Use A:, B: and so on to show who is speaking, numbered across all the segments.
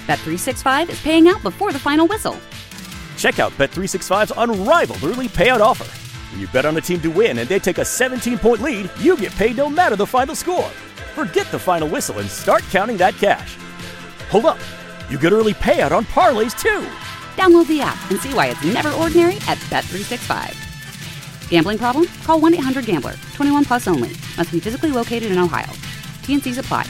A: Bet365 is paying out before the final whistle.
B: Check out Bet365's unrivaled early payout offer. When you bet on a team to win and they take a 17-point lead, you get paid no matter the final score. Forget the final whistle and start counting that cash. Hold up. You get early payout on parlays, too.
A: Download the app and see why it's never ordinary at Bet365. Gambling problem? Call 1-800-GAMBLER. 21 plus only. Must be physically located in Ohio. T&Cs apply.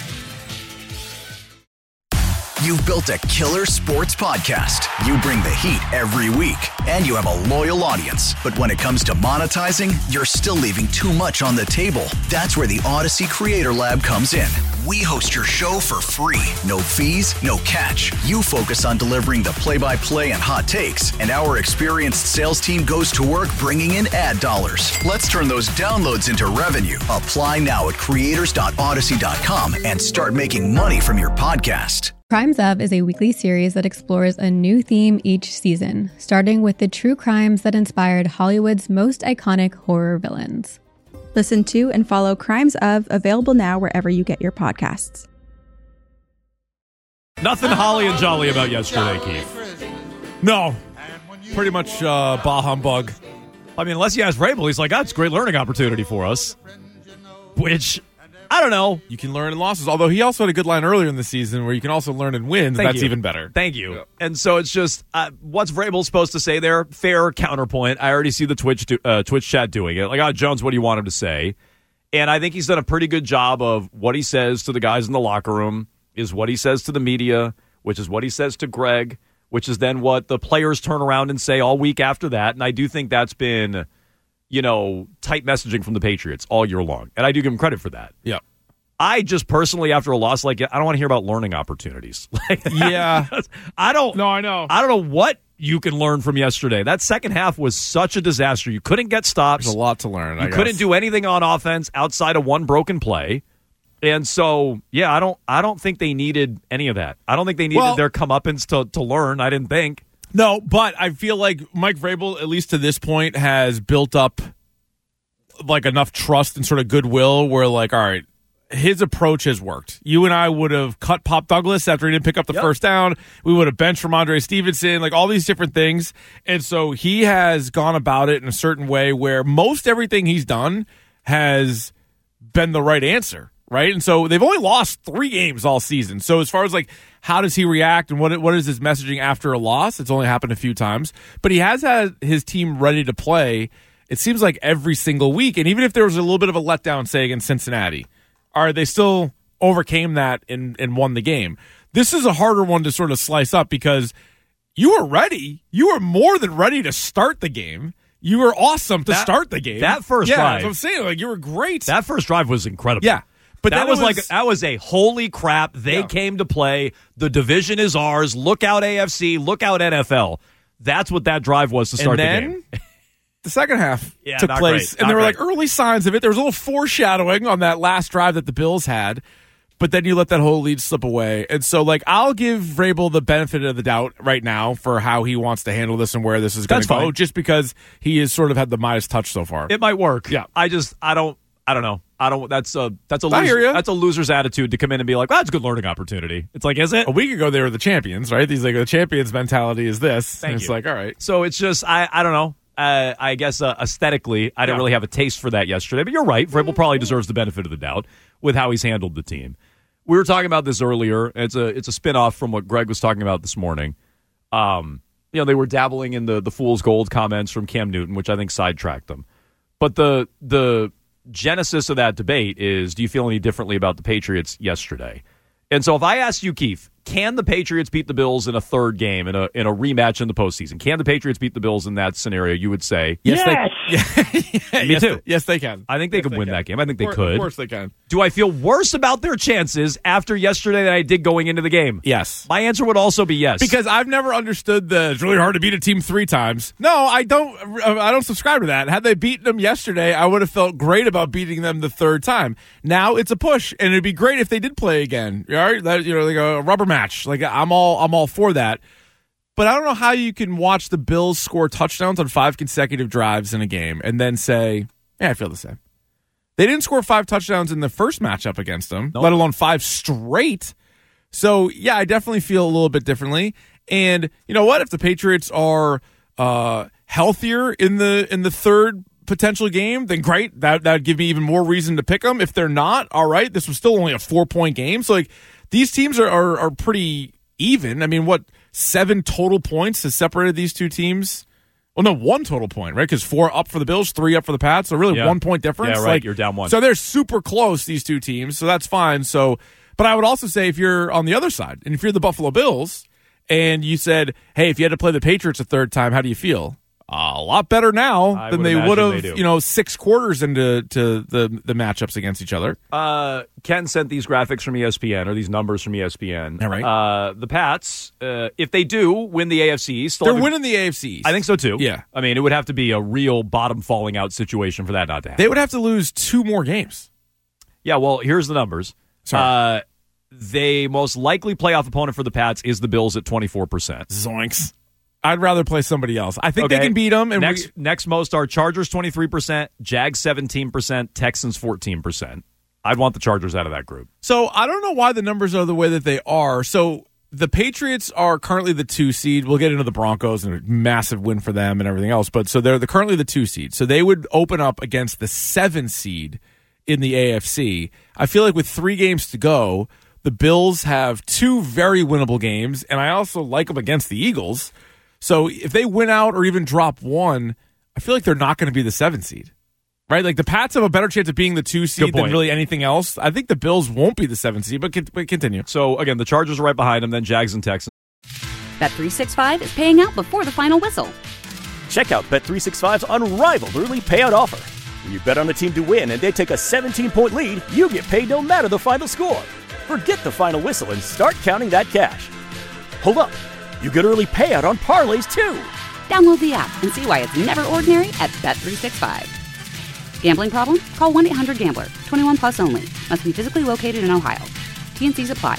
C: You've built a killer sports podcast. You bring the heat every week, and you have a loyal audience. But when it comes to monetizing, you're still leaving too much on the table. That's where the Odyssey Creator Lab comes in. We host your show for free. No fees, no catch. You focus on delivering the play-by-play and hot takes, and our experienced sales team goes to work bringing in ad dollars. Let's turn those downloads into revenue. Apply now at creators.odyssey.com and start making money from your podcast.
D: Crimes Of is a weekly series that explores a new theme each season, starting with the true crimes that inspired Hollywood's most iconic horror villains.
E: Listen to and follow Crimes Of, available now wherever you get your podcasts.
F: Nothing holly and jolly about yesterday, Keith.
G: No. Pretty much bah humbug.
F: I mean, unless you ask Vrabel, he's like, that's a great learning opportunity for us. Which, I don't know.
G: You can learn in losses, although he also had a good line earlier in the season where you can also learn in wins, and that's even better.
F: Thank you. Yeah. And so it's just, what's Vrabel supposed to say there? Fair counterpoint. I already see the Twitch chat doing it. Like, Jones, what do you want him to say? And I think he's done a pretty good job of what he says to the guys in the locker room is what he says to the media, which is what he says to Greg, which is then what the players turn around and say all week after that. And I do think that's been, tight messaging from the Patriots all year long. And I do give him credit for that.
G: Yeah.
F: I just personally, after a loss like it, I don't want to hear about learning opportunities.
G: Yeah.
F: I don't.
G: No, I know.
F: I don't know what you can learn from yesterday. That second half was such a disaster. You couldn't get stops.
G: There's a lot to learn.
F: You couldn't do anything on offense outside of one broken play. And so, yeah, I don't think they needed any of that. I don't think they needed their comeuppance to learn. I didn't think.
G: No, but I feel like Mike Vrabel, at least to this point, has built up like enough trust and sort of goodwill where, like, all right, his approach has worked. You and I would have cut Pop Douglas after he didn't pick up the first down. We would have benched Ramondre Stevenson, like all these different things. And so he has gone about it in a certain way where most everything he's done has been the right answer, right? And so they've only lost 3 games all season. So as far as like how does he react and what is his messaging after a loss, it's only happened a few times. But he has had his team ready to play, it seems like every single week. And even if there was a little bit of a letdown, say, against Cincinnati, they still overcame that and won the game. This is a harder one to sort of slice up because you were ready. You were more than ready to start the game. You were awesome to start the game.
F: That first drive.
G: That's what I'm saying. Like, you were great.
F: That first drive was incredible.
G: Yeah. But
F: that was a holy crap. They came to play. The division is ours. Look out AFC. Look out NFL. That's what that drive was to start the game.
G: The second half took place, and there were like early signs of it. There was a little foreshadowing on that last drive that the Bills had, but then you let that whole lead slip away. And so, like, I'll give Vrabel the benefit of the doubt right now for how he wants to handle this and where this is going to go, just because he has sort of had the Midas touch so far.
F: It might work.
G: Yeah.
F: I don't know. That's a loser's attitude to come in and be like, well, that's a good learning opportunity. It's like, is it?
G: A week ago they were the champions, right? These like the champions mentality is this.
F: Thank you.
G: It's like, all right.
F: So it's just I don't know. I guess aesthetically, I didn't really have a taste for that yesterday. But you're right. Vrabel probably deserves the benefit of the doubt with how he's handled the team. We were talking about this earlier. It's a spinoff from what Greg was talking about this morning. They were dabbling in the fool's gold comments from Cam Newton, which I think sidetracked them. But the genesis of that debate is, do you feel any differently about the Patriots yesterday? And so if I asked you, Keith, can the Patriots beat the Bills in a third game, in a rematch in the postseason? Can the Patriots beat the Bills in that scenario? You would say
H: yes.
F: Me too.
G: Yes, they can.
F: I think they could win that game. I think they could.
G: Of course they can.
F: Do I feel worse about their chances after yesterday than I did going into the game?
G: Yes.
F: My answer would also be yes.
G: Because I've never understood it's really hard to beat a team 3 times. No, I don't subscribe to that. Had they beaten them yesterday, I would have felt great about beating them the third time. Now it's a push, and it'd be great if they did play again. All right? Like a rubber match. Like I'm all for that. But I don't know how you can watch the Bills score touchdowns on 5 consecutive drives in a game and then say, yeah, I feel the same. They didn't score 5 touchdowns in the first matchup against them, let alone 5 straight. So, yeah, I definitely feel a little bit differently. And you know what? If the Patriots are healthier in the third potential game, then great. That would give me even more reason to pick them. If they're not, all right. This was still only a 4-point game. So, like, these teams are pretty even. I mean, 7 total points has separated these two teams? Well, no, 1 total point, right? Because 4 up for the Bills, 3 up for the Pats. So really 1 point difference.
F: Yeah, right. Like, you're down 1.
G: So they're super close, these two teams. So that's fine. So, but I would also say if you're on the other side, and if you're the Buffalo Bills, and you said, hey, if you had to play the Patriots a third time, how do you feel? A lot better now than they would have, 6 quarters into the matchups against each other.
F: Ken sent these graphics from ESPN, or these numbers from ESPN.
G: All right.
F: The Pats, if they do win the AFC East,
G: they're winning the AFC East.
F: I think so too.
G: Yeah.
F: I mean, it would have to be a real bottom falling out situation for that not to happen.
G: They would have to lose 2 more games.
F: Yeah, well, here's the numbers.
G: Sorry.
F: The most likely playoff opponent for the Pats is the Bills at 24%.
G: Zoinks. I'd rather play somebody else. I think they can beat them. And
F: next most are Chargers 23%, Jags 17%, Texans 14%. I'd want the Chargers out of that group.
G: So I don't know why the numbers are the way that they are. So the Patriots are currently the 2 seed. We'll get into the Broncos and a massive win for them and everything else. But so they're currently the 2 seed. So they would open up against the 7 seed in the AFC. I feel like with 3 games to go, the Bills have 2 very winnable games, and I also like them against the Eagles. So if they win out or even drop 1, I feel like they're not going to be the 7 seed, right? Like the Pats have a better chance of being the 2 seed than really anything else. I think the Bills won't be the 7 seed, but continue.
F: So again, the Chargers are right behind them, then Jags and Texans.
A: Bet365 is paying out before the final whistle.
B: Check out Bet365's unrivaled early payout offer. When you bet on a team to win and they take a 17-point lead, you get paid no matter the final score. Forget the final whistle and start counting that cash. Hold up. You get early payout on parlays, too.
A: Download the app and see why it's never ordinary at Bet365. Gambling problem? Call 1-800-GAMBLER. 21 plus only. Must be physically located in Ohio. T&Cs apply.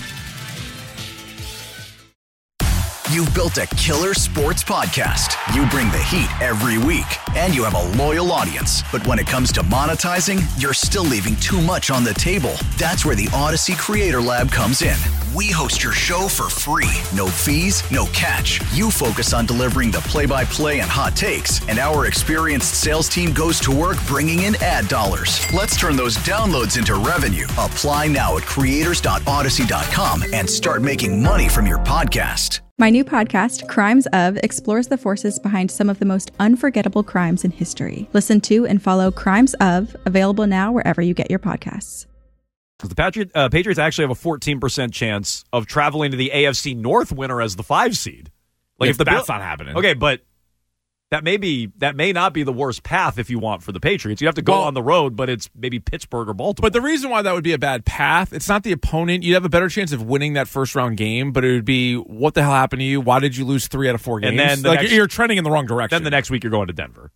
C: You've built a killer sports podcast. You bring the heat every week, and you have a loyal audience. But when it comes to monetizing, you're still leaving too much on the table. That's where the Odyssey Creator Lab comes in. We host your show for free. No fees, no catch. You focus on delivering the play-by-play and hot takes, and our experienced sales team goes to work bringing in ad dollars. Let's turn those downloads into revenue. Apply now at creators.odyssey.com and start making money from your podcast.
E: My new podcast, Crimes Of, explores the forces behind some of the most unforgettable crimes in history. Listen to and follow Crimes Of, available now wherever you get your podcasts.
F: The Patriots actually have a 14% chance of traveling to the AFC North winner as the 5 seed.
G: Like if that's not happening.
F: Okay, but that may not be the worst path if you want for the Patriots. You have to go on the road, but it's maybe Pittsburgh or Baltimore.
G: But the reason why that would be a bad path, it's not the opponent. You'd have a better chance of winning that first round game, but it would be what the hell happened to you? Why did you lose 3 out of 4 games?
F: And then
G: you're trending in the wrong direction.
F: Then the next week you're going to Denver.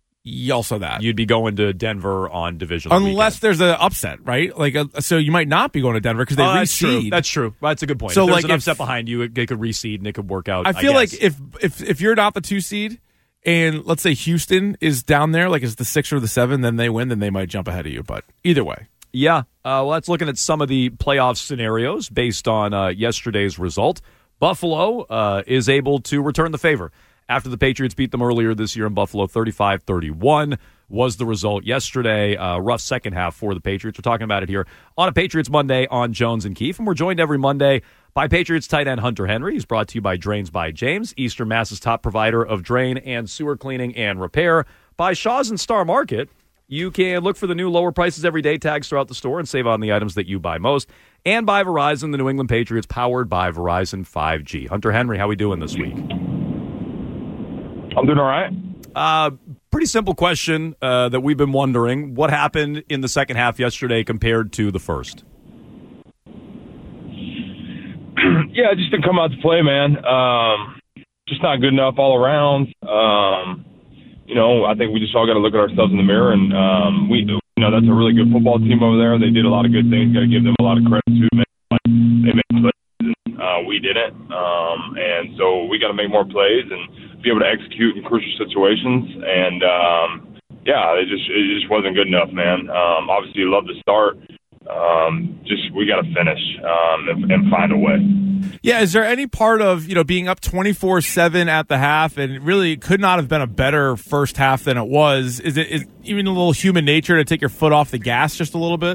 G: Also that.
F: You'd be going to Denver on divisional
G: Unless there's an upset, right? So you might not be going to Denver because they reseed.
F: That's true. That's a good point. So if there's an upset behind you, they could reseed and it could work out.
G: I feel like if you're not the 2 seed and let's say Houston is down there, like is the 6 or the 7, then they win, then they might jump ahead of you. But either way.
F: Yeah. Well, that's looking at some of the playoff scenarios based on yesterday's result. Buffalo is able to return the favor. After the Patriots beat them earlier this year in Buffalo, 35-31 was the result yesterday. Rough second half for the Patriots. We're talking about it here on a Patriots Monday on Jones and Keefe. And we're joined every Monday by Patriots tight end Hunter Henry. He's brought to you by Drains by James, Eastern Mass's top provider of drain and sewer cleaning and repair. By Shaw's and Star Market, you can look for the new lower prices every day tags throughout the store and save on the items that you buy most. And by Verizon, the New England Patriots, powered by Verizon 5G. Hunter Henry, how we doing this week?
H: I'm doing all right.
F: Pretty simple question that we've been wondering. What happened in the second half yesterday compared to the first?
H: Yeah, I just didn't come out to play, man. Just not good enough all around. I think we just all got to look at ourselves in the mirror, and that's a really good football team over there. They did a lot of good things. Got to give them a lot of credit too, man. They made plays, and we didn't. And so we got to make more plays and be able to execute in crucial situations. And it just wasn't good enough, man. Obviously, you love the start. we got to finish and find a way.
G: Yeah, is there any part of, being up 24-7 at the half, and really could not have been a better first half than it was? Is even a little human nature to take your foot off the gas just a little bit?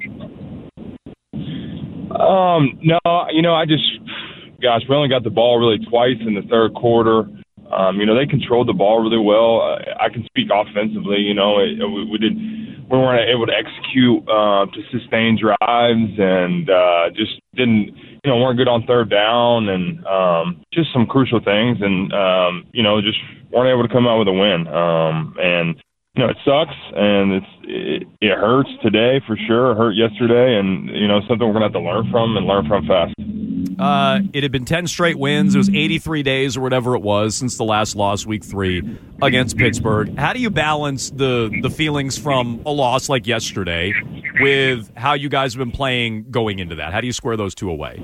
H: No, gosh, we only got the ball really twice in the third quarter. They controlled the ball really well. I can speak offensively. We weren't able to execute to sustain drives, and just didn't, weren't good on third down, and just some crucial things, and just weren't able to come out with a win. And it sucks, and it hurts today for sure. It hurt yesterday, and something we're gonna have to learn from fast.
F: It had been 10 straight wins. It was 83 days or whatever it was since the last loss, week 3, against Pittsburgh. How do you balance the feelings from a loss like yesterday with how you guys have been playing going into that? How do you square those two away?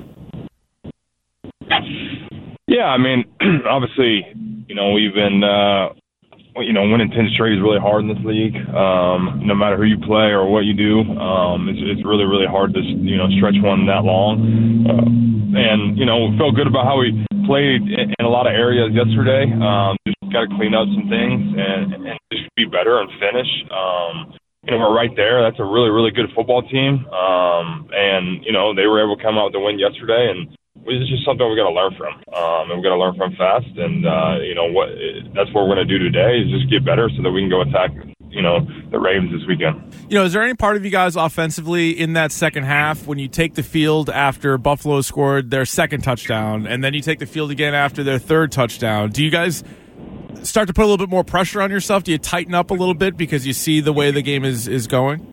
H: Yeah, I mean, obviously, we've been, winning 10 straight is really hard in this league. No matter who you play or what you do, it's really, really hard to, stretch one that long. And, we felt good about how we played in a lot of areas yesterday. Just got to clean up some things and just be better and finish. We're right there. That's a really, really good football team. And, they were able to come out with the win yesterday, and it's just something we got to learn from. And we got to learn from fast. And, that's what we're going to do today is just get better so that we can go attack, the Ravens this weekend.
G: Is there any part of you guys offensively in that second half when you take the field after Buffalo scored their second touchdown and then you take the field again after their third touchdown? Do you guys start to put a little bit more pressure on yourself? Do you tighten up a little bit because you see the way the game is going?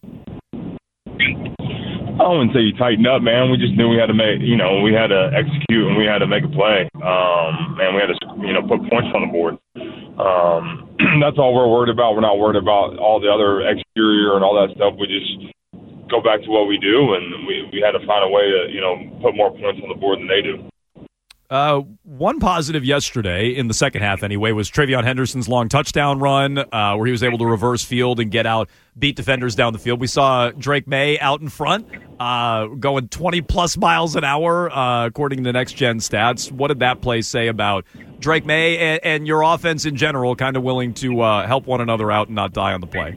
H: I wouldn't say you tighten up, man. We just knew we had to we had to execute and we had to make a play. And we had to, put points on the board. That's all we're worried about. We're not worried about all the other exterior and all that stuff. We just go back to what we do, and we had to find a way to, put more points on the board than they do.
F: One positive yesterday, in the second half anyway, was Travion Henderson's long touchdown run where he was able to reverse field and get out, beat defenders down the field. We saw Drake May out in front going 20-plus miles an hour, according to Next Gen Stats. What did that play say about Drake May and your offense in general, kind of willing to help one another out and not die on the play?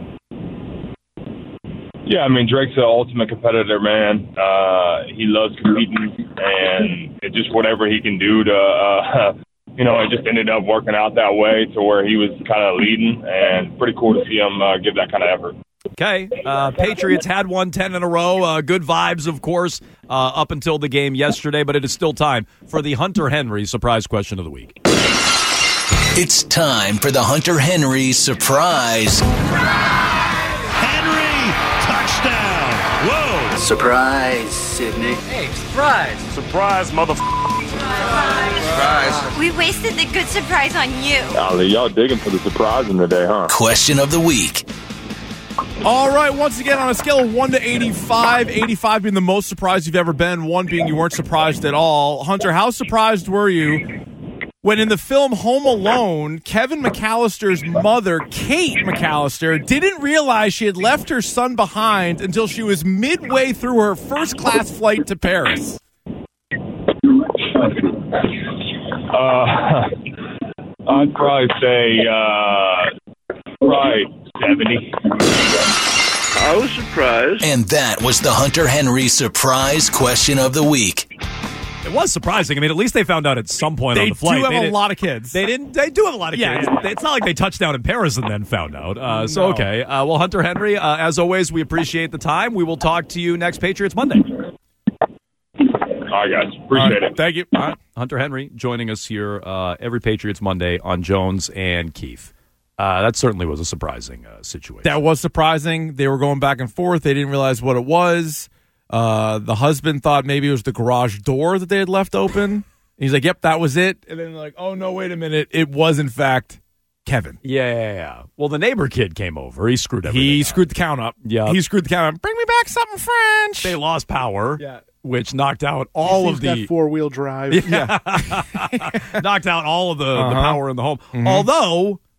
H: Yeah, I mean, Drake's the ultimate competitor, man. He loves competing, and it just whatever he can do to, it just ended up working out that way to where he was kind of leading, and pretty cool to see him give that kind of effort.
F: Okay. Patriots had won 10 in a row. Good vibes, of course, up until the game yesterday, but it is still time for the Hunter Henry surprise question of the week.
C: It's time for the Hunter Henry surprise.
I: Whoa! Surprise, Sydney.
J: Hey, surprise!
K: Surprise, motherfucker!
J: Surprise!
L: We wasted the good surprise on you.
H: Golly, y'all digging for the surprising today, huh?
C: Question of the week.
G: All right, once again, on a scale of 1 to 85, 85 being the most surprised you've ever been, 1 being you weren't surprised at all. Hunter, how surprised were you when in the film Home Alone, Kevin McAllister's mother, Kate McAllister, didn't realize she had left her son behind until she was midway through her first-class flight to Paris?
H: I'd probably say probably 70.
I: I was surprised.
C: And that was the Hunter Henry surprise question of the week.
F: It was surprising. I mean, at least they found out at some point on the flight.
G: They do have a lot of kids.
F: They do have a lot of kids. It's not like they touched down in Paris and then found out. No. Okay. Well, Hunter Henry, as always, we appreciate the time. We will talk to you next Patriots Monday.
H: All right, guys. Appreciate it.
G: Thank you.
F: All right. Hunter Henry joining us here every Patriots Monday on Jones and Keefe. That certainly was a surprising situation.
G: That was surprising. They were going back and forth. They didn't realize what it was. The husband thought maybe it was the garage door that they had left open. And he's like, yep, that was it. And then like, oh, no, wait a minute. It was, in fact, Kevin.
F: Yeah. Well, the neighbor kid came over. He screwed everything
G: He
F: up.
G: screwed the count up.
F: Yeah.
G: He screwed the count up. Bring me back something French.
F: They lost power,
G: Yeah.
F: which knocked out all of the...
K: that four-wheel drive.
F: Yeah. Knocked out all of the power in the home. Mm-hmm. Although...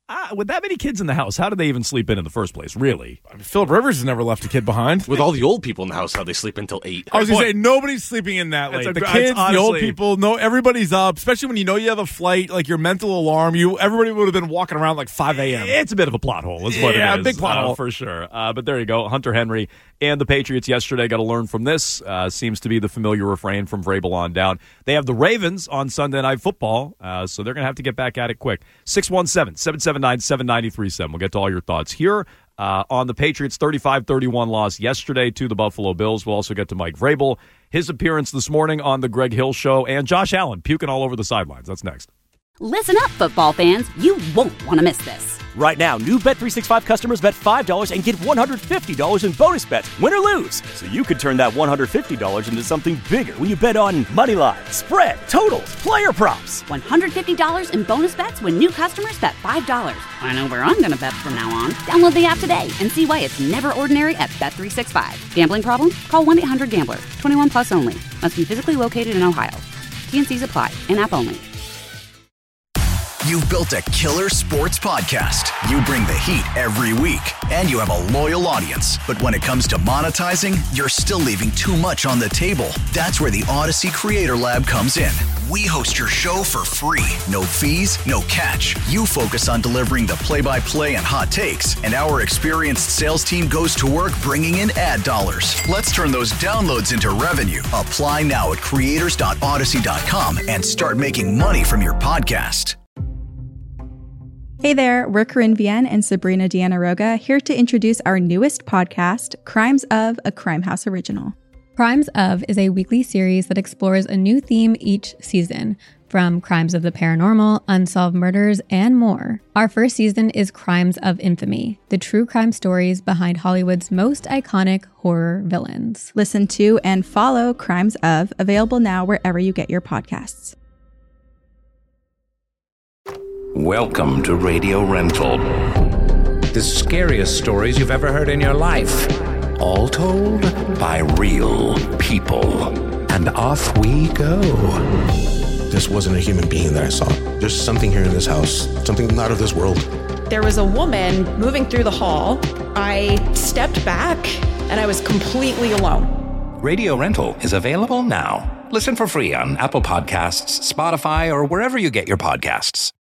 F: With that many kids in the house, how did they even sleep in the first place, really?
G: I mean, Philip Rivers has never left a kid behind.
K: With all the old people in the house, how they sleep until 8.
G: I was going to say, nobody's sleeping in that late. The kids,
F: honestly,
G: the old people, no, everybody's up, especially when you know you have a flight, like your mental alarm. Everybody would have been walking around like 5 a.m.
F: It's a bit of a plot hole, is what it is.
G: Yeah, big plot hole.
F: For sure. But there you go. Hunter Henry and the Patriots yesterday got to learn from this. Seems to be the familiar refrain from Vrabel on down. They have the Ravens on Sunday Night Football, so they're going to have to get back at it quick. 617-779-7937. We'll get to all your thoughts here on the Patriots' 35-31 loss yesterday to the Buffalo Bills. We'll also get to Mike Vrabel, his appearance this morning on the Greg Hill Show, and Josh Allen puking all over the sidelines. That's next.
A: Listen up, football fans. You won't want to miss this.
B: Right now, new Bet365 customers bet $5 and get $150 in bonus bets, win or lose. So you could turn that $150 into something bigger when you bet on moneyline, spread, totals, player props.
A: $150 in bonus bets when new customers bet $5. I know where I'm going to bet from now on. Download the app today and see why it's never ordinary at Bet365. Gambling problem? Call 1-800-GAMBLER. 21 plus only. Must be physically located in Ohio. T&Cs apply. In-app only.
C: You've built a killer sports podcast. You bring the heat every week, and you have a loyal audience. But when it comes to monetizing, you're still leaving too much on the table. That's where the Odyssey Creator Lab comes in. We host your show for free. No fees, no catch. You focus on delivering the play-by-play and hot takes, and our experienced sales team goes to work bringing in ad dollars. Let's turn those downloads into revenue. Apply now at creators.odyssey.com and start making money from your podcast.
E: Hey there, we're Corinne Vienne and Sabrina Deanna Roga, here to introduce our newest podcast, Crimes of, a Crime House original.
D: Crimes of is a weekly series that explores a new theme each season, from crimes of the paranormal, unsolved murders, and more. Our first season is Crimes of Infamy, the true crime stories behind Hollywood's most iconic horror villains.
E: Listen to and follow Crimes of, available now wherever you get your podcasts.
M: Welcome to Radio Rental. The scariest stories you've ever heard in your life. All told by real people. And off we go.
N: This wasn't a human being that I saw. There's something here in this house. Something not of this world.
O: There was a woman moving through the hall. I stepped back and I was completely alone.
M: Radio Rental is available now. Listen for free on Apple Podcasts, Spotify, or wherever you get your podcasts.